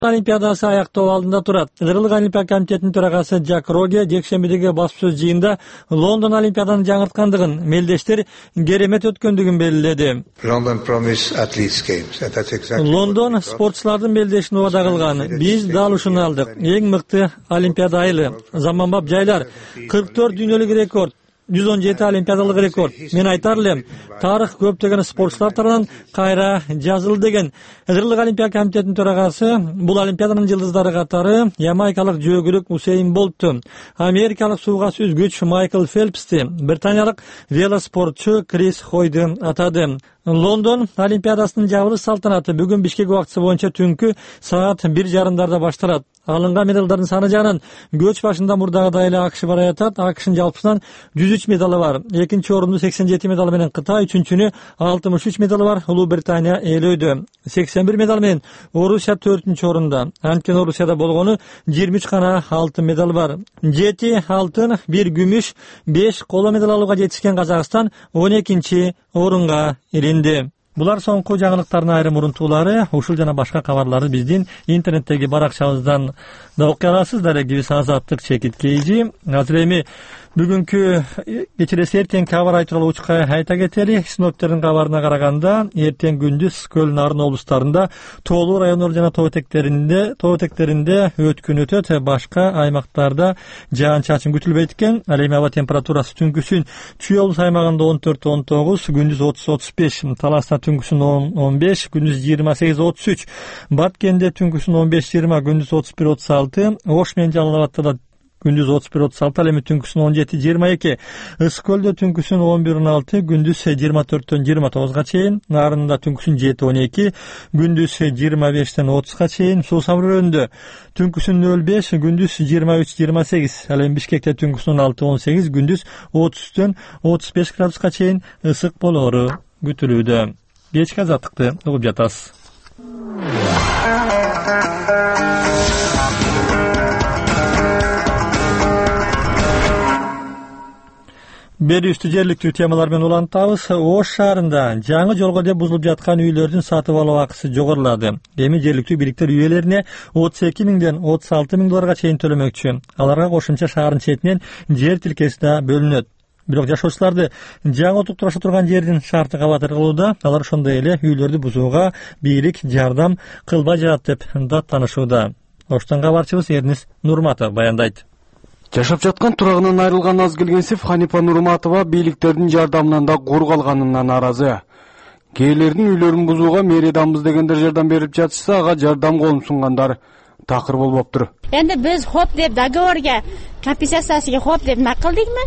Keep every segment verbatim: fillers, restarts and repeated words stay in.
Олимпиадасы аяктоо алдында турат. Ырылык Олимпия комитетинин төрагасы Жак Роге жекшембидеги баспасөз жыйында Лондон Олимпиаданы жаңырткандыгын, мелдештер керемет өткөндүгүн белгиледи. Лондон спортчулардын мелдешин убада кылган. Биз дал ушуну алдык. Эң мыкты Олимпиада айылы, заманбап жайлар, кырк төрт дүйнөлүк рекорд, жүз он жети олимпиадалык рекорд. Мен айтар элем, тарых көптөгөн спортчулар тарабынан кайра жазылды деген. Ырылык Олимпия комитетинин төрагасы бул олимпиаданын жылдыздары катары ямайкалык жөөгүрүк Усейн Болтту, америкалык сууга сүзгүч Майкл Фелпсти, британиялык велоспортчу Крис Хойду атады. Лондон Олимпиадасынын жабылыш салтанаты бүгүн Бишкек убактысы боюнча түнкү саат бир жарымдарда башталат. Алынган медалдардын саны жагынан көч башында мурдагыдай эле АКШ барай атат. АКШнын жалпысынан жүз үч медалы бар. Экинчи орунду сексен жети медал менен Кытай, үчүнчүнү алтымыш үч медалы бар Улуу Британия ээлөйдү. сексен бир медал менен Орусия төртүнчү орунда. Анткени Орусияда болгону жыйырма үч гана алтын медал бар. жети алтын, бир күмүш, беш коло медал алууга жетишкен Казакстан он экинчи орунга илинди. Булар соңку жаңылыктардын айрым урунтуулары. Ушул жана башка кабарларды биздин интернеттеги баракчабыздан да окуй аласыз. Дарегибиз Азаттык Чекит Кейжи. Азыр эми бүгүнкү кечирesi эртең кабар тууралуу учка айта кетели. Синоптиктердин кабарына караганда, эртең күндүз Көл, Нарын облустарында, Тоолуу райондор жана тоо этектеринде, тоо этектеринде өткүн өтөт. Башка аймактарда жаан-чачын күтүлбөйт экен. Ал эми аба температурасы түнкүсүн Чүй облус аймагында он төрт он тогуз, күндүз отуз отуз беш, Таласта түнкүсүн он он беш, күндүз жыйырма сегиз отуз үч, Баткенде түнкүсүн он беш жыйырма, күндүз отуз бир отуз алты, Ош менен Жалал Абадта да күндүз отуз бир отуз алты, ал эми түнкүсүн он жети жыйырма эки, Ысык көлдө түнкүсүн он бир он алты, күндүз жыйырма төрттөн жыйырма тогузга чейин, Нарында түнкүсүн жети он эки, күндүз жыйырма бештен отузга чейин, Суу Самрөөнүндө түнкүсүн нөл беш, күндүз жыйырма үч жыйырма сегиз, ал эми Бишкекте түнкүсүн он алты он сегиз, күндүз отуз үчтөн отуз беш градуска чейин ысык болоору күтүлүүдө. Кечки азаттыкты угуп жатасыз. Берүүбүздү жергиликтүү темалар менен улантабыз. Ош шаарында жаңы жолго деп бузулуп жаткан үйлөрдүн сатып алуу акысы жогорулады. Эми жергиликтүү бийликтер үй ээлерине отуз эки миңден отуз алты миң долларга чейин төлөмөкчү. Аларга кошумча шаардын четинен жер тилкеси да бөлүнөт. Бирок жашоочуларды жаңы отуктураша турган жердин шарты кабатыр кылууда. Алар ошондой эле үйлөрдү бузууга бийлик жардам кылбай жатат деп даттанышууда. Оштон кабарчыбыз Эрнис Нурматов баяндайт. Жашап жаткан турагынан айрылган аз келгенсип Ханипа Нурматова бийликтердин жардамынан да кур калганына нааразы. Кээлердин үйлөрүн бузууга мэрияданбыз дегендер жардам берип жатышса, ага жардам колун сунгандар такыр болбоптур. Эndi biz хоп деп договорга, компенсациясына хоп деп макулдыкмы?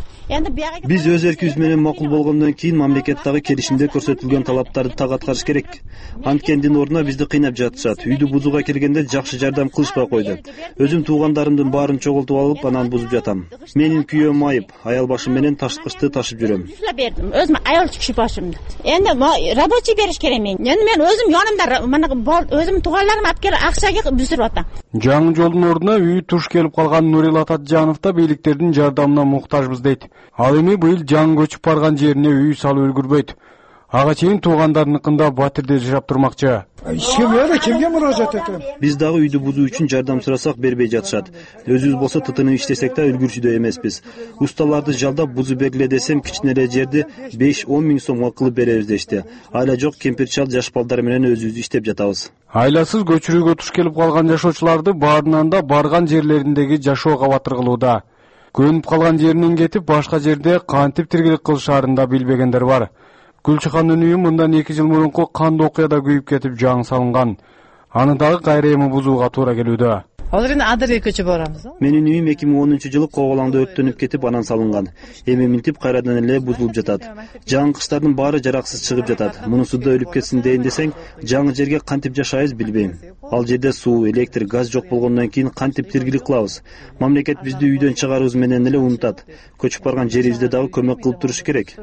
Биз өз эркибиз менен макул болгондон кийин мамлекеттеги келишимде көрсөтүлгөн талаптарды так аткарыш керек. Анткендин ордуна бизди кыйнап жатышат. Үйдү бузууга келгенде жакшы жардам кылышпай койду. Өзүм туугандарымдын баарын чогултуп алып, анан бузуп жатам. Менин күйөөм айып, аял башым менен ташкычты ташып жүрөм. Өзүм аял чыгыш башымда. Энди рабочий бериш керек мен. Эndi мен өзүм янымда, мына өзүм туугандарым алып келип акчага бүзүрүп атам. Жаңы жолдун ордуна үй туш келип калган Нурил Ататжанов да бийликтердин жардамына муктажбыз дейт. Ал эми быйыл жаңы көчүп барган жерине үй салып үлгүрбөйт. Ага чейин туугандарыныкында батирде жашап турмакчы. Семьяда кимге муражаат этем? Биз дагы үйдү бузуу үчүн жардам сурасак бербей жатышат. Өзүбүз болсо тытынып иштесек да үлгүрчүдөй эмеспиз. Усталарды жалдап бузуп бергиле десем, кичине эле жерди беш он миң сомго кылып беребиз дешти. Айла жок, кемпир чал жаш балдар менен өзүбүз иштеп жатабыз. Айласыз көчүрүүгө туш келип калган жашоочуларды баарынан да барган жерлериндеги жашоого батыр кылууда. Көнүп калган жеринен кетип, башка жерде кантип тиргелик кылышаарын да билбегендер бар. Гүлчыхандын үйү мындан эки жыл мурунку кандуу окуяда күйүп кетип жаңы салынган. Аны дагы кайра эми бузууга туура келүүдө. Азыр эми адырга көчүп барабыз. Менин үйүм эки миң онунчу жылы Коголаңда өрттөнүп кетип, анан салынган. Эми минтип кайрадан эле бузулуп жатат. Жаңы кыштардын баары жараксыз чыгып жатат. Мунусу да өлүп кетсин дейин десең, жаңы жерге кантип жашайбыз билбейм. Ал жерде суу, электр, газ жок болгондон кийин кантип тиргилик кылабыз? Мамлекет бизди үйдөн чыгарыбыз менен эле унутат. Көчүп барган жерибизде дагы көмөк кылып туруш керек.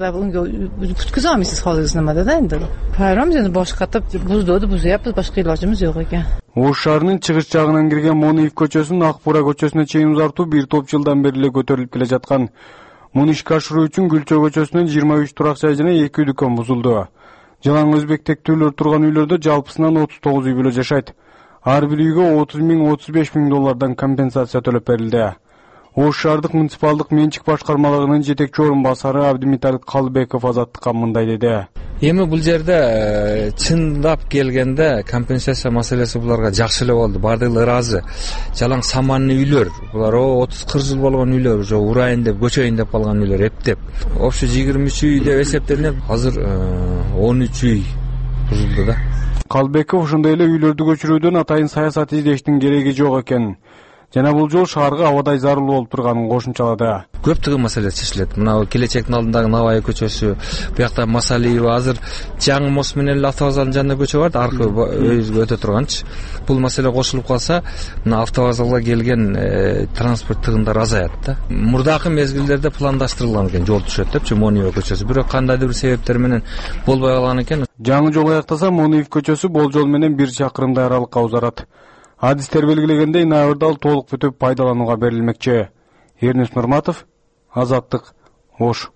Күткүзө алмайсыз халыгыз немада да энди. Пайрамыз эndi башкатып буздоду бузуяпбыз, башка илажыбыз жок экен. Ош шаарынын чыгыш жагынан кирген Мониев көчөсүн Акбура көчөсүнө чейин узартуу бир топ жылдан бери эле көтөрүлүп келе жаткан. Муну ишке ашыруу үчүн Гүлчө көчөсүнөн жыйырма үч турак жай жана эки үй дүкөн бузулду. Жалаң өзбек тектүүлөр турган үйлөрдө жалпысынан отуз тогуз үй бүлө жашайт. Ар бир үйгө отуз миң отуз беш миң доллардан компенсация төлөп берилди. Ош шаардык муниципалдык менчик башкармалыгынын жетекчи орун басары Абдимиталик Калыбеков Азаттыкка мындай деди. Эми бул жерде чындап келгенде компенсация маселеси буларга жакшы эле болду. Баардыгы ыраазы. Жалаң саманный үйлөр, булар отуз кырк жыл болгон үйлөр, уже урайын деп, көчөйүн деп калган үйлөр эптеп. Общо жыйырма үч үй деп эсептелип, азыр он үч үй бузулду да. Калбеков ошондой эле үйлөрдү көчүрүүдөн атайын саясат издештин кереги жок экен. Жана бул жол шаарга абадай зарыл болуп турганын кошумчалады. Көптөгөн маселе чечилет. Мына келечектин алдындагы Навай көчөсү, буякта Масалиева, азыр жаңы мост менен эле автовокзалдын жанында көчө бар, аркы өйүзгө өтө турганчы. Бул маселе кошулуп калса, мына автовокзалга келген транспорт тыгындары азаят да. Мурдакы мезгилдерде пландаштырылган экен, жол түшөт депчи Мониева көчөсү. Бирок кандайдыр бир себептер менен болбой калган экен. Жаңы жол аяктаса Мониев көчөсү болжол менен бир чакырымдай аралыкка узарат. Адистер белгилегендей ноябрда ал толук бүтүп пайдаланууга берилмекчи. Эрнис Нурматов, Азаттык, Ош.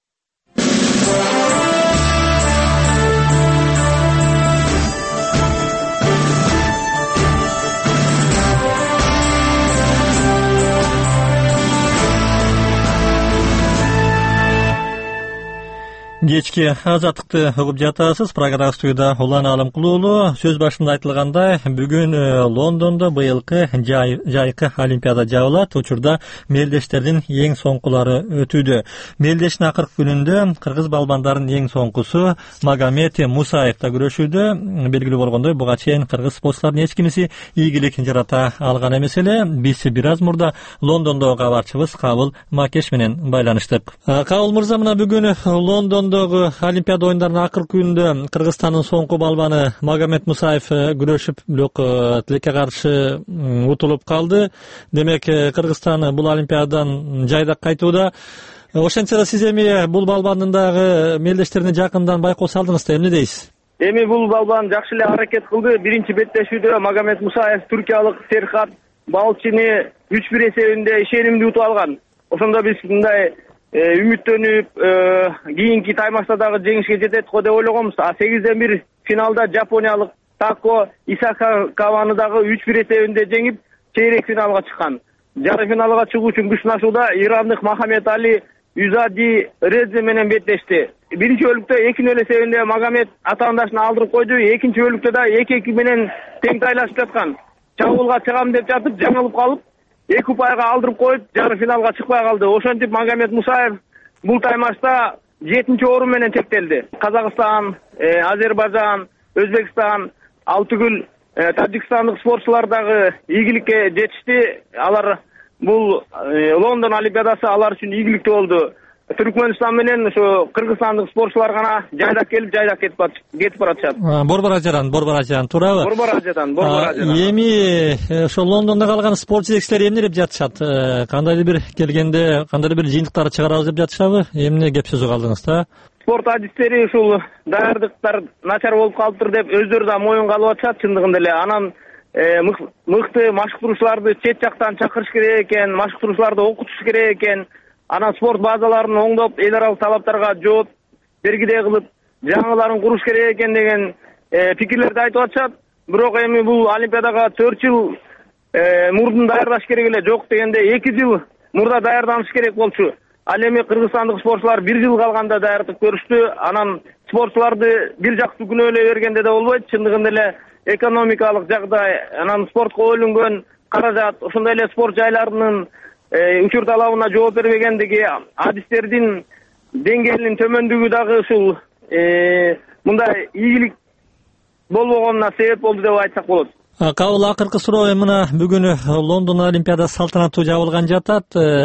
Кечки Азаттыкты угуп жатасыз. Программа студияда Улан Алымкулуулу. Сөз башында айтылгандай, бүгүн Лондондо быйылкы жайкы Олимпиада жабылат. Учурда мелдештердин эң соңкулары өтүүдө. Мелдештин акыркы күнүндө кыргыз балбандардын эң соңкусу Магомед Мусаевда күрөшүүдө. Белгилүү болгондой, буга чейин кыргыз спортчулардын эч кимиси ийгилик жарата алган эмес эле. Биз бир аз мурда Лондондогу кабарчыбыз Кабыл Макеш менен байланыштык. Кабыл мырза, мына бүгүн Лондон Олимпиада оюндарынын акыркы күнүндө Кыргызстандын соңку балбаны Магомед Мусаев күрөшүп, бирок тилекке каршы утулуп калды. Демек, Кыргызстан бул Олимпиададан жайдак кайтууда. Ошентсе да сиз эми бул балбандын дагы мелдештерине жакындан байкоо салдыңыз да, эмне дейсиз? Эми бул балбан жакшы эле аракет кылды. Биринчи беттешүүдө Магомед Мусаев туркиялык Серхат Балчини үч бир эсебинде ишенимдүү утуп алган. Ошондо биз мындай үмүттөнүп, кийинки таймашта дагы жеңишке жетет го деп ойлогонбуз. А сегизден бир финалда жапониялык Тако Исакаваны дагы үч бир эсебинде жеңип, чейрек финалга чыккан. Жарым финалга чыгуу үчүн күч сынашууда ирандык Мохаммед Али Юзади Резе менен беттешти. Биринчи бөлүктө эки нөл эсебинде Магомед атаандашын алдырып койду. Экинчи бөлүктө да эки эки менен тең тайлашып жаткан. Чабуулга чыгам деп жатып, жаңылып калып, эки упайга алдырып коюп, жарым финалга чыкпай калды. Ошентип Магомед Мусаев бул таймашта жетинчи орун менен чектелди. Казакстан, Азербайжан, Өзбекстан, ал түгүл Тажикстандык спортчулар дагы ийгиликке жетишти. Алар бул Лондон Олимпиадасы алар үчүн ийгиликтүү болду. Түркмөнстан менен ошо кыргызстандык спортчулар гана жайдак келип, жайдак кетип баратышат. Борбор ажаран, борбор ажаран, туурабы? Борбор ажаран, борбор ажаран. Эми ошо Лондондо калган спорт жетекчилери эмне деп жатышат? Кандайдыр бир келгенде, кандайдыр бир жыйынтыктарды чыгарабыз деп жатышабы? Эмне кеп сөзү калдыңыз да? Спорт адистери ушул даярдыктар начар болуп калыптыр деп өздөрү да моюнга алып атышат чындыгында эле. Анан мыкты машыктыруучуларды чет жактан чакырыш керек экен, машыктыруучуларды окутуш керек экен. Анан спорт базаларын оңдоп, эл аралык талаптарга жооп бергидей кылып, жаңыларын куруш керек экен деген пикирлерди айтып атышат. Бирок эми бул Олимпиадага төрт жыл мурдун даярдаш керек эле, жок дегенде эки жыл мурда даярданыш керек болчу. Ал эми кыргызстандык спортчулар бир жыл калганда даярдык көрүштү. Анан спортчуларды бир жактуу күнөөлөй бергенде да болбойт. Чындыгында эле экономикалык жагдай, анан спортко бөлүнгөн каражат, ошондой эле спорт жайларынын учур талабына жооп бербегендиги, адистердин деңгээлинин төмөндүгү дагы ушул мындай ийгилик болбогонуна себеп болду деп айтсак болот. Кабыл акыркы суроо мына бүгүн Лондон Олимпиадасы салтанаттуу жабылган жатат.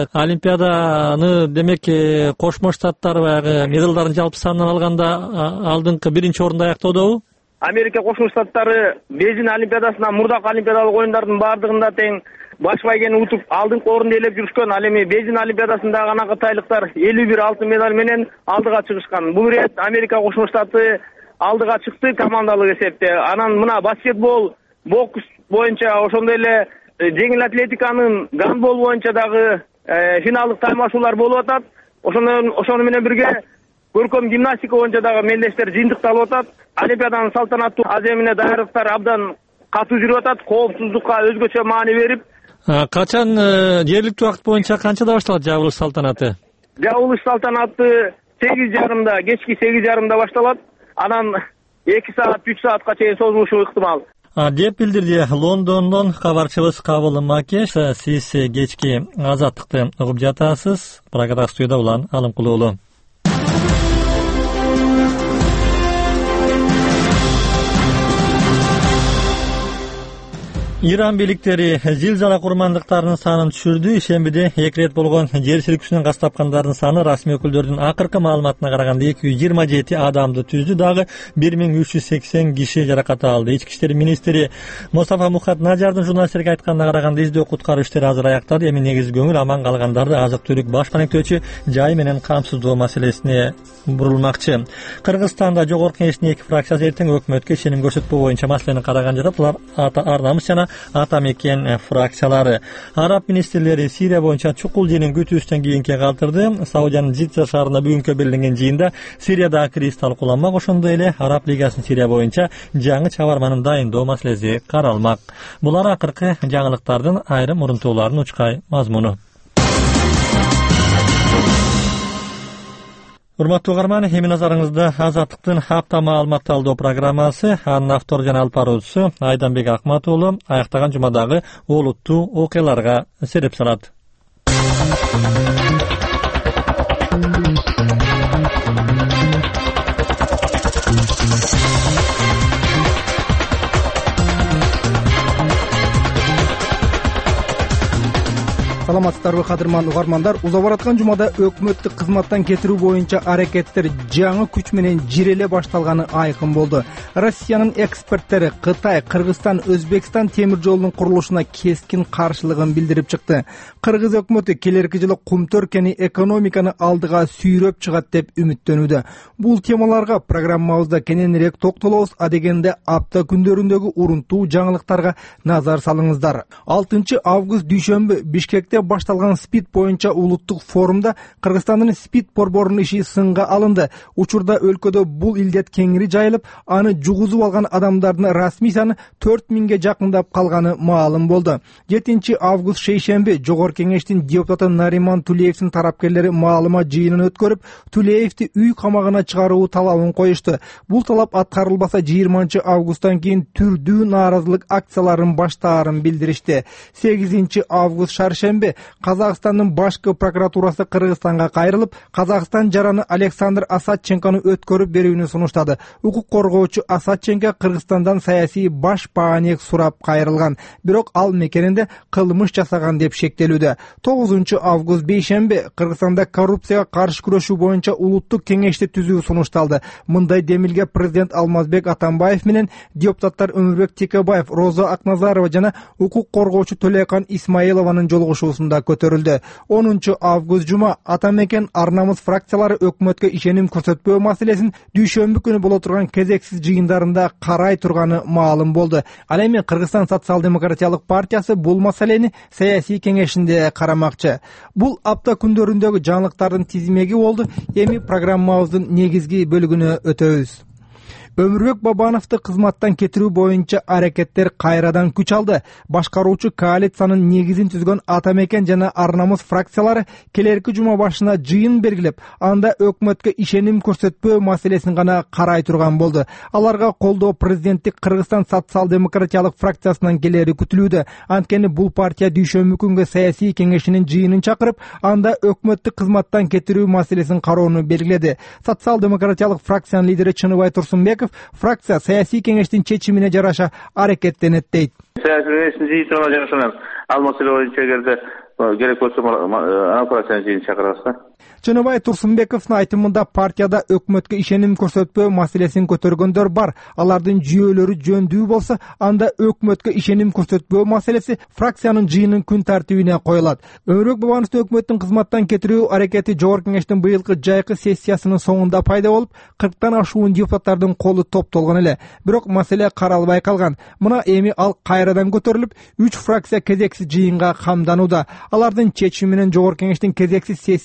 Олимпиаданы демек Кошмо Штаттар баягы медалдардын жалпы санынан алганда алдыңкы биринчи орунда аяктоодобу? Америка Кошмо Штаттары Бейжин Олимпиадасынан мурдакы Олимпиадалык оюндардын баардыгында тең баш байгени утуп алдыңкы орунду ээлеп жүрүшкөн. Ал эми Бейжин Олимпиадасында гана кытайлыктар элүү бир алтын медаль менен алдыга чыгышкан. Бул ирет Америка Кошмо Штаты алдыга чыкты командалык эсепте. Анан мына баскетбол, бокс боюнча, ошондой эле жеңил атлетиканын гандбол боюнча дагы финалдык таймашуулар болуп атат. Ошону ошону менен бирге көркөм гимнастика боюнча дагы мелдештер жыйынтыкталып атат. Олимпиаданын салтанаттуу аземине даярдыктар абдан катуу жүрүп атат. Коопсуздукка өзгөчө маани берип. Качан жергиликтүү убакыт боюнча канчада башталат жабылыш салтанаты? Жабылыш салтанаты сегиз жарымда, кечки сегиз жарымда башталат. Анан эки саат, үч саатка чейин созулушу ыктымал. Деп билдирди Лондондон кабарчыбыз Кабыл Макеш. Сиз кечки Азаттыкты угуп жатасыз. Программа студияда Улан Алымкулуу уулу. Иран бийликтери зилзала курмандыктарынын санын түшүрдү. Ишембиде эки рет болгон жер силкүүсүнөн каз тапкандардын саны расмий өкүлдөрдүн акыркы маалыматына караганда эки жүз жыйырма жети адамды түздү. Дагы бир миң үч жүз сексен киши жаракат алды. Ички иштер министри Мустафа Мухат Нажардын журналисттерге айтканына караганда издөө куткаруу иштери азыр аяктады. Эми негизги көңүл аман калгандарды азык-түлүк, баш банектөөчү жай менен камсыздоо маселесине бурулмакчы. Кыргызстанда жогорку кеңештин эки фракциясы эртең өкмөткө ишеним көрсөтпөө боюнча маселени караган жатат. Булар Ар намыс жана Ата мекен фракциялары. Араб министрлери Сирия боюнча чукул жыйынын күтүүстөн кийинке калтырды. Саудиянын Жидда шаарында бүгүнкү белгиленген жыйында Сириядагы криз талкууланмак. Ошондой эле Араб лигасынын Сирия боюнча жаңы чабарманын дайындоо маселеси каралмак. Булар акыркы жаңылыктардын айрым урунтууларынын учкай мазмуну. Урматтуу угарман, эми назарыңызда Азаттыктын хапта маалымат талдоо программасы. Анын автору жана алып баруучусу Айданбек Акмат уулу аяктаган жумадагы олуттуу окуяларга сереп салат. Саламатсыздарбы кадырман угармандар, уза бараткан жумада өкмөттүк кызматтан кетирүү боюнча аракеттер жаңы күч менен жиреле башталганы айкын болду. Россиянын эксперттери Кытай, Кыргызстан, Өзбекстан темир жолунун курулушуна кескин каршылыгын билдирип чыкты. Кыргыз өкмөтү келерки жылы кумтөркени экономиканы алдыга сүйрөп чыгат деп үмүттөнүүдө. Бул темаларга программабызда кененирээк токтолобуз, адегенде апта күндөрүндөгү урунтуу жаңылыктарга назар салыңыздар. алтынчы август дүйшөмбү Бишкекте башталган СПИД боюнча улуттук форумда Кыргызстандын СПИД борборунун иши сынга алынды. Учурда өлкөдө бул илдет кеңири жайылып, аны жугузуп алган адамдардын расмий саны төрт миңге жакындап калганы маалым болду. жетинчи август шейшемби Жогорку кеңештин депутаты Нариман Тулеевдин тарапкерлери маалымат жыйынын өткөрүп, Тулеевди үй камагына чыгаруу талабын коюшту. Бул талап аткарылбаса жыйырманчы августтан кийин түрдүү нааразылык акцияларын баштаарын билдиришти. сегизинчи август шаршемби Казакстандын башкы прокуратурасы Кыргызстанга кайрылып, Казакстан жараны Александр Асадченкону өткөрүп берүүнү сунуштады. Укук коргоочу Асадченко Кыргызстандан саясий баш баанек сурап кайрылган, бирок ал мекенинде кылмыш жасаган деп шектелүүдө. тогузунчу август бейшемби Кыргызстанда коррупцияга каршы күрөшүү боюнча улуттук кеңешти түзүү сунушталды. Мындай демилге президент Алмазбек Атамбаев менен депутаттар Өмүрбек Текебаев, Роза Акназарова жана укук коргоочу Төлөкан Исмаилованын жолугушуусунда көтөрүлдү. онунчу август жума Ата мекен Ар намыс фракциялары өкмөткө ишеним көрсөтпөө маселесин дүйшөмбү күнү боло турган кезексиз жыйындарында карай турганы маалым болду. Ал эми Кыргызстан социал-демократиялык партиясы бул маселени саясий кеңешинде карамакчы. Бул апта күндөрүндөгү жаңылыктардын тизмеги болду. Эми программабыздын негизги бөлүгүнө өтөбүз. Өмүрбек Бабановду кызматтан кетирүү боюнча аракеттер кайрадан күч алды. Башкаруучу коалициянын негизин түзгөн Ата мекен жана Ар намыс фракциялары келерки жума башына жыйын белгилеп, анда өкмөткө ишеним көрсөтпөө маселесин гана карай турган болду. Аларга колдоо президенттик Кыргызстан социал-демократиялык фракциясынан келери күтүлүүдө. Анткени бул партия дүйшөмбү күнгө саясий кеңешинин жыйынын чакырып, анда өкмөттүк кызматтан кетирүү маселесин кароону белгиледи. Социал-демократиялык фракциянын лидери Чыныбай Турсунбеков фракция саясий кеңештин чечимине жараша аракеттенет дейт. Саясий кеңештин жыйынтыгына жараша ал маселе боюнча эгерде керек болсо ана фракциянын жыйынын чакырабыз да. Чыныбай Турсунбековдун айтымында партияда өкмөткө ишеним көрсөтпөө маселесин көтөргөндөр бар. Алардын жүйөлөрү жөндүү болсо, анда өкмөткө ишеним көрсөтпөө маселеси фракциянын жыйынын күн тартибине коюлат. Өмүрбек Бабановду өкмөттүн кызматтан кетирүү аракети Жогорку кеңештин быйылкы жайкы сессиясынын соңунда пайда болуп, кырктан ашуун депутаттардын колу топтолгон эле. Бирок маселе каралбай калган. Мына эми ал кайрадан көтөрүлүп, үч фракция кезексиз жыйынга камданууда. Алардын чечими менен Жогорку кеңештин кезексиз сессиясы чакырылып,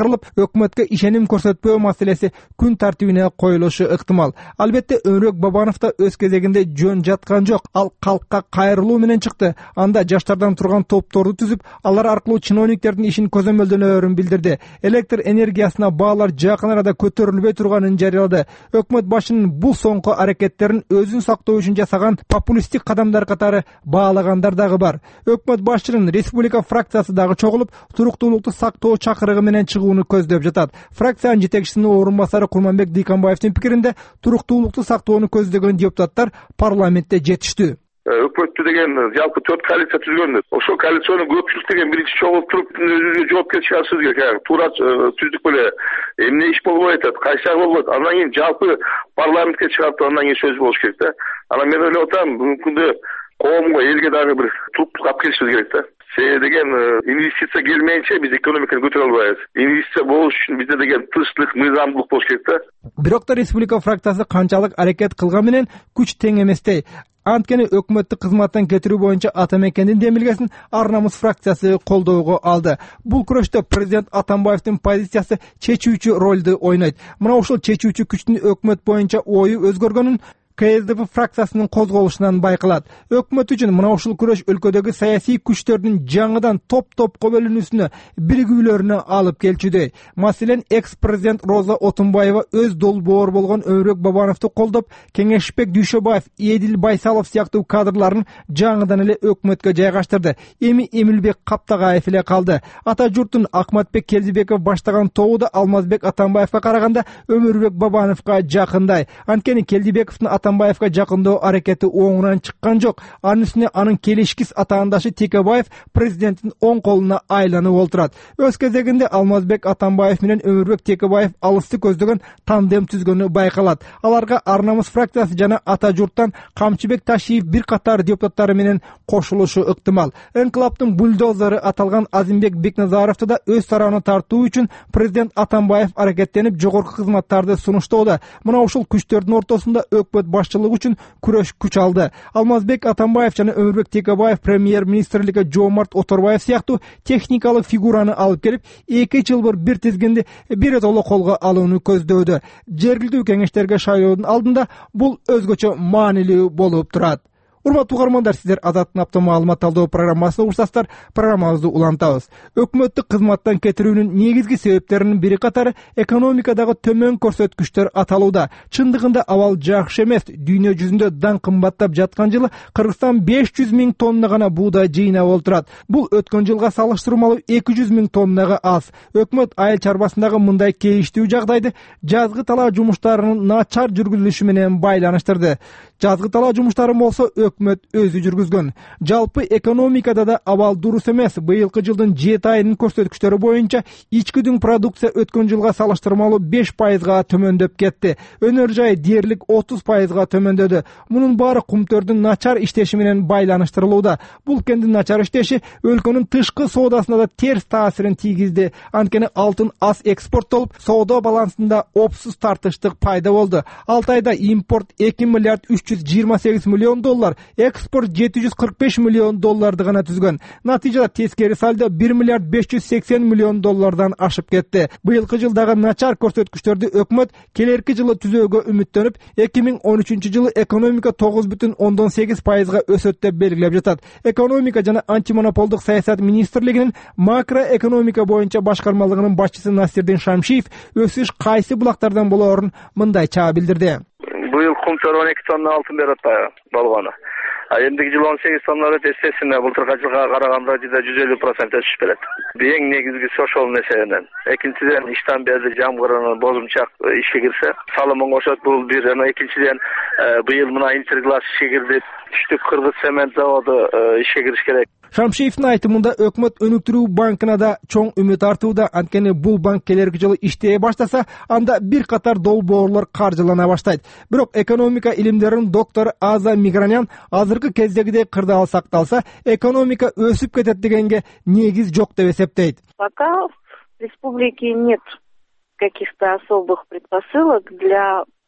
чакырылып, өкмөткө ишеним көрсөтпөө маселеси күн тартибине коюлушу ыктымал. Албетте Өнүрбек Бабанов да өз кезегинде жөн жаткан жок. Ал калкка кайрылуу менен чыкты. Анда жаштардан турган топторду түзүп, алар аркылуу чиновниктердин ишин көзөмөлдөнөөрүн билдирди. Электр энергиясына баалар жакын арада көтөрүлбөй турганын жарыялады. Өкмөт башынын бул соңку аракеттерин өзүн сактоо үчүн жасаган популисттик кадамдар катары баалагандар дагы бар. Өкмөт башчынын республика фракциясы дагы чогулуп, туруктуулукту сактоо чакырыгы менен чыгууну көздөп жатат. Фракциянын жетекчисинин орун басары Курманбек Дыйканбаевдин пикиринде, туруктуулукту сактоону көздөгөн депутаттар парламентте жетиштүү. Өкмөттү деген жалпы төрт коалиция түзгөн. Ошол коалициянын көпчүлүк деген биринчи чогулуп туруп өзүнүн жоопкерчилиги сөзгө керек. Туура түздүк беле эмне иш болбой атат, кайсы жак болбойт. Андан кийин жалпы парламентке чыгып, андан кийин сөз болуш керек да. Анан мен ойлоп атам, бүгүнкү күндө коомго, элге дагы бир туруктук алып келишибиз керек да. Себеби деген инвестиция келмейинче биз экономиканы көтөрө албайбыз. Инвестиция болуш үчүн бизде деген тынчтык, мыйзамдуулук болуш керек да. Бирок да республика фракциясы канчалык аракет кылган менен күч тең эместей. Анткени өкмөттүк кызматтан кетирүү боюнча Атамекендин демилгесин Ар намус фракциясы колдоого алды. Бул күрөштө президент Атамбаевдин позициясы чечүүчү ролду ойнойт. Мына ушул чечүүчү күчтүн өкмөт боюнча ою өзгөргөнүн КСДП фракциясынын козголушунан байкалат. Өкмөт үчүн мына ушул күрөш өлкөдөгү саясий күчтөрдүн жаңыдан топ-топко бөлүнүүсүнө, биригүүлөрүнө алып келчүдөй. Маселен, экс-президент Роза Отунбаева өз долбоор болгон Өнүрбек Бабановду колдоп, Кеңешбек Дүйшөбаев, Эдил Байсалов сыяктуу кадрларын жаңыдан эле өкмөткө жайгаштырды. Эми Эмилбек Каптагаев эле калды. Ата журттун Акматбек Келдибеков баштаган тобу да Алмазбек Атамбаевга караганда Өнүрбек Бабановго жакындай. Анткени Келдибековдун Атамбаевга жакындоо аракети оңунан чыккан жок. Анын үстүнө анын келишкис атаандашы Текебаев президенттин оң колуна айланып олтурат. Өз кезегинде Алмазбек Атамбаев менен Өмүрбек Текебаев алысты көздөгөн тандем түзгөнү байкалат. Аларга Ар намус фракциясы жана Ата журттан Камчыбек Ташиев бир катар депутаттары менен кошулушу ыктымал. Энклаптын бульдозеры аталган Азимбек Бекназаровду да өз тарабына тартуу үчүн президент Атамбаев аракеттенип, жогорку кызматтарды сунуштоодо. Мына ушул күчтөрдүн ортосунда өкмөт башчылыгы үчүн күрөш күч алды. Алмазбек Атамбаев жана Өмүрбек Текебаев премьер-министрликке Жоомарт Оторбаев сыяктуу техникалык фигураны алып келип, эки жылбыр бир тизгинди биротоло колго алууну көздөдү. Жергиликтүү кеңештерге шайлоодун алдында бул өзгөчө маанилүү болуп турат. Урматтуу угармандар, сиздер Азаттын апта маалымат талдоо программасына урсастар, программабызды улантабыз. Өкмөттүк кызматтан кетирүүнүн негизги себептеринин бири катары экономикадагы төмөн көрсөткүчтөр аталууда. Чындыгында абал жакшы эмес. Дүйнө жүзүндө дан кымбаттап жаткан жылы Кыргызстан беш жүз миң тонна гана буудай жыйнап олтурат. Бул өткөн жылга салыштырмалуу эки жүз миң тоннага аз. Өкмөт айыл чарбасындагы мындай кейиштүү жагдайды жазгы талаа жумуштарынын начар жүргүзүлүшү менен байланыштырды. Жазгы талаа жумуштарын болсо өкмөт өзү жүргүзгөн. Жалпы экономикада да абал дурус эмес. Быйылкы жылдын жети айынын көрсөткүчтөрү боюнча ичкидүн продукция өткөн жылга салыштырмалуу беш пайызга төмөндөп кетти. Өнөр жай дээрлик отуз пайызга төмөндөдү. Мунун баары кумтөрдүн начар иштеши менен байланыштырылууда. Бул кендин начар иштеши өлкөнүн тышкы соодасына да терс таасирин тийгизди. Анткени алтын аз экспорттолуп, соода балансында опсуз тартыштык пайда болду. алты айда импорт эки миллиард үч жүз жыйырма сегиз миллион доллар, экспорт жети жүз кырк беш миллион долларды гана түзгөн. Натыйжада тескери сальдо бир миллиард беш жүз сексен миллион доллардан ашып кетти. Быйылкы жылдагы начар көрсөткүчтөрдү өкмөт келерки жылы түзөөгө үмүттөнүп, эки миң он үчүнчү жылы экономика тогуз бүтүн ондон сегиз пайызга өсөт деп белгилеп жатат. Экономика жана антимонополдук саясат министрлигинин макроэкономика боюнча башкармалыгынын башчысы Насирдин Шамшиев өсүш кайсы булактардан болоорун мындайча билдирди. Быйыл кумтөр он эки тонна алтын берет болгону. А эндиги жылы он сегиз тонна берет, естественно, былтыркы жылга караганда жүз элүү процент өсүш берет. Эң негизгиси ошол нерседен. Экинчиден, иштан бери жамгырынын бозумчак ишке кирсе, салымын кошот, бул бир. Экинчиден, быйыл мына Интерглаз ишке кирди, Түштүк Кыргыз цемент заводу ишке кириш керек. Шамшиевдин айтымында өкмөт өнүктүрүү банкына да чоң үмүт артууда. Анткени бул банк келерки жылы иштей баштаса, анда бир катар долбоорлор каржылана баштайт. Бирок экономика илимдеринин доктору Аза Мигранян азыркы кездегидей кырдаал сакталса, экономика өсүп кетет дегенге негиз жок деп эсептейт. Пока в республике нет каких-то особых предпосылок для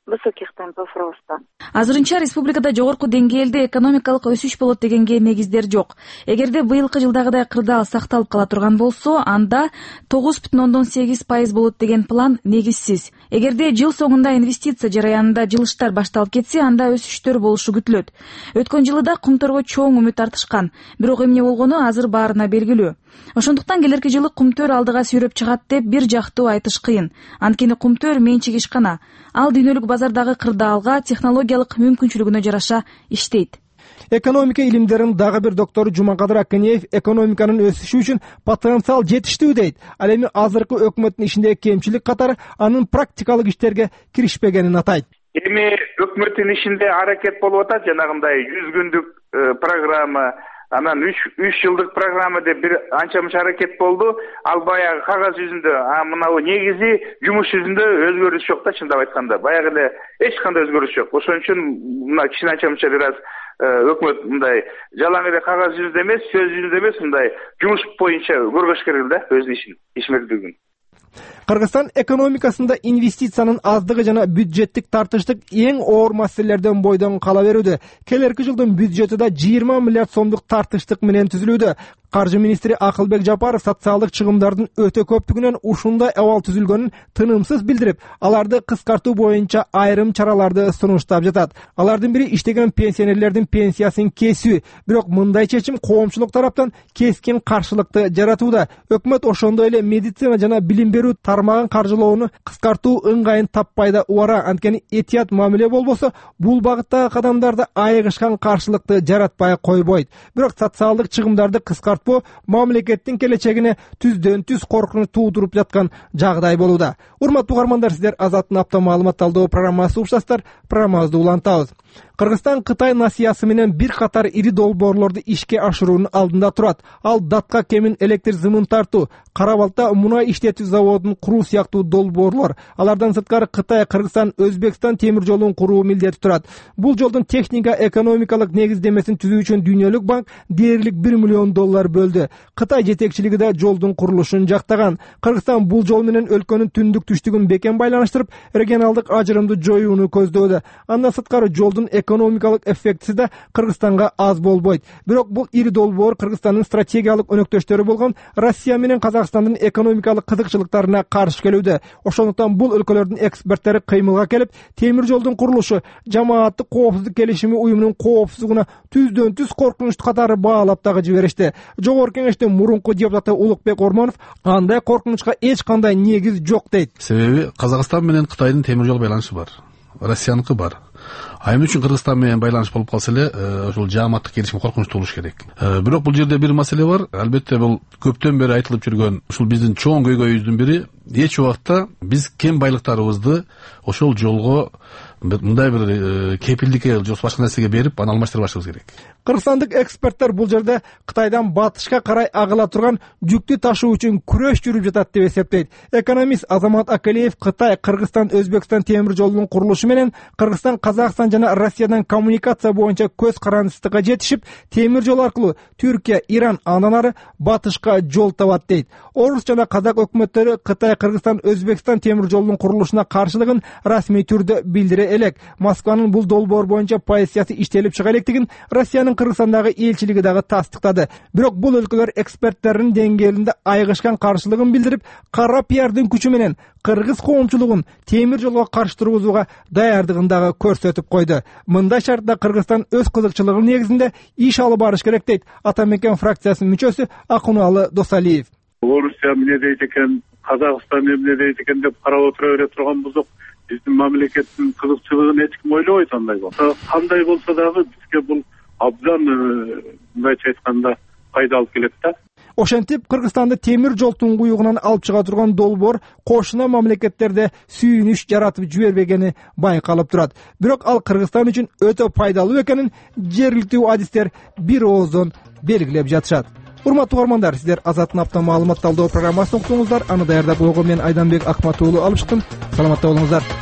высоких темпов роста. Азырынча республикада жогорку деңгээлде экономикалык өсүш болот дегенге негиздер жок. Эгерде быйылкы жылдагыдай кырдаал сакталып кала турган болсо, анда тогуз бүтүн ондон сегиз пайыз болот деген план негизсиз. Эгерде жыл соңунда инвестиция жараянында жылыштар башталып кетсе, анда өсүштөр болушу күтүлөт. Өткөн жылы да кумтөргө чоң үмүт артышкан, бирок эмне болгону азыр баарына белгилүү. Ошондуктан келерки жылы кумтөр алдыга сүйрөп чыгат деп бир жактуу айтыш кыйын. Анткени кумтөр менчик ишкана. Ал дүйнөлүк базардагы кырдаалга технологиялык мүмкүнчүлүгүнө жараша иштейт. Экономика илимдеринин дагы бир доктору Жумакадыр Акенеев экономиканын өсүшү үчүн потенциал жетиштүү дейт. Ал эми азыркы өкмөттүн ишиндеги кемчилик катары анын практикалык иштерге киришпегенин атайт. Эми өкмөттүн ишинде аракет болуп атат, жанагындай жүз күндүк программа, анан үч жылдык программа деп бир анча мынча аракет болду. Ал баягы кагаз жүзүндө, а мынау негизи жумуш жүзүндө өзгөрүш жок да, чындап айтканда. Баягы эле эч кандай өзгөрүш жок. Ошон үчүн мына кичине анча мынча бир аз өкмөт мындай жалаң эле кагаз жүзүндө эмес, сөз жүзүндө эмес, мындай жумуш боюнча көргөш керек да өзүнүн ишин, ишмердүүлүгүн. Кыргызстан экономикасында инвестициянын аздыгы жана бюджеттик тартыштык эң оор маселелерден бойдон кала берүүдө. Келерки жылдын бюджети да жыйырма миллиард сомдук тартыштык менен түзүлүүдө. Каржы министри Акылбек Жапаров социалдык чыгымдардын өтө көптүгүнөн ушундай абал түзүлгөнүн тынымсыз билдирип, аларды кыскартуу боюнча айрым чараларды сунуштап жатат. Алардын бири иштеген пенсионерлердин пенсиясын кесүү. Бирок мындай чечим коомчулук тараптан кескин каршылыкты жаратууда. Өкмөт ошондой эле медицина жана билим берүү тармагын каржылоону кыскартуу ыңгайын таппай да убара. Анткени этият мамиле болбосо, бул багыттагы кадамдарды айыгышкан каршылыкты жаратпай койбойт. Бирок социалдык чыгымдарды кыскартуу мамлекеттин келечегине түздөн түз коркунуч туудуруп жаткан жагдай болууда. Урматтуу угармандар, сиздер Азаттын апта маалымат талдоо программасы угушасыздар. Программабызды улантабыз. Кыргызстан Кытай насыясы менен бир катар ири долбоорлорду ишке ашыруунун алдында турат. Ал датка кемин электр зымын тартуу, Кара Балта мунай иштетүү заводун куруу сыяктуу долбоорлор. Алардан сырткары Кытай, Кыргызстан, Өзбекстан темир жолун куруу милдети турат. Бул жолдун техника экономикалык негиздемесин түзүү үчүн Дүйнөлүк банк дээрлик бир миллион доллар бөлдү. Кытай жетекчилиги да жолдун курулушун жактаган. Кыргызстан бул жол менен өлкөнүн түндүк түштүгүн бекем байланыштырып, регионалдык ажырымды жоюуну көздөөдө. Андан сырткары жолдун экономикалык эффектиси да Кыргызстанга аз болбойт. Бирок бул ири долбоор Кыргызстандын стратегиялык өнөктөштөрү болгон Россия менен Казакстандын экономикалык кызыкчылыктарына каршы келүүдө. Ошондуктан бул өлкөлөрдүн эксперттери кыймылга келип, темир жолдун курулушу жамааттык коопсуздук келишими уюмунун коопсуздугуна түздөн түз коркунучтуу катары баалап дагы жиберишти. Жогорку кеңештин мурунку депутаты Улукбек Ормонов андай коркунучка эч кандай негиз жок дейт. Себеби Казакстан менен Кытайдын темир жол байланышы бар. Россияныкы бар. Айым үчүн Кыргызстан менен байланыш болуп калса эле, ошол жааматтык келишим коркунучтуу болуш керек. Бирок бул жерде бир маселе бар. Албетте бул көптөн бери айтылып жүргөн ушул биздин чоң көйгөйүбүздүн бири, эч убакта биз кен байлыктарыбызды ошол жолго мындай бир кепилдикке же башка нерсеге берип, аны алмаштырбашыбыз керек. Кыргызстандык эксперттер бул жерде Кытайдан батышка карай агыла турган жүктү ташуу үчүн күрөш жүрүп жатат деп эсептейт. Экономист Азамат Акалиев Кытай, Кыргызстан, Өзбекстан темир жолунун курулушу менен Кыргызстан, Казакстан жана Россиядан коммуникация боюнча көз карандысыздыкка жетишип, темир жол аркылуу Түркия, Иран, андан ары батышка жол табат дейт. Орус жана казак өкмөттөрү Кытай, Кыргызстан, Өзбекстан темир жолунун курулушуна каршылыгын расмий түрдө билдире элек. Москванын бул долбоор боюнча позициясы иштелип чыга электигин Россиянын Кыргызстандагы элчилиги дагы тастыктады. Бирок бул өлкөлөр эксперттердин деңгээлинде айыгышкан каршылыгын билдирип, кара пиардын күчү менен кыргыз коомчулугун темир жолго каршы тургузууга даярдыгын дагы көрсөтүп койду. Мындай шартта Кыргызстан өз кызыкчылыгы негизинде иш алып барыш керек дейт Атамекен фракциясынын мүчөсү Акуналы Досалиев. Орусия эмне дейт экен, Казакстан эмне дейт экен деп карап отура бере турган болсок, биздин мамлекеттин кызыкчылыгын эч ким ойлобойт андай болсо. Кандай болсо дагы бизге бул абдан мындайча айтканда пайда алып келет да. Ошентип Кыргызстанды темир жол туңгуюгунан алып чыга турган долбоор кошуна мамлекеттерде сүйүнүш жаратып жибербегени байкалып турат. Бирок ал Кыргызстан үчүн өтө пайдалуу экенин жергиликтүү адистер бир ооздон белгилеп жатышат. Урматтуу угармандар, сиздер Азаттын апта маалымат талдоо программасын уктуңуздар. Аны даярдап койгон мен Айданбек Акмат уулу алып чыктым. Саламатта болуңуздар.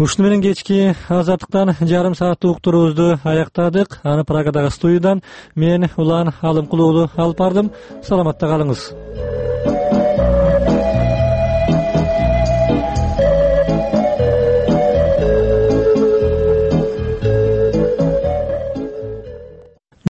Ушуну менен кечки азаттыктан жарым сааттык уктуруубузду аяктадык. Аны Прагадагы студиядан мен Улан Алымкулуулу алып бардым. Саламатта калыңыз.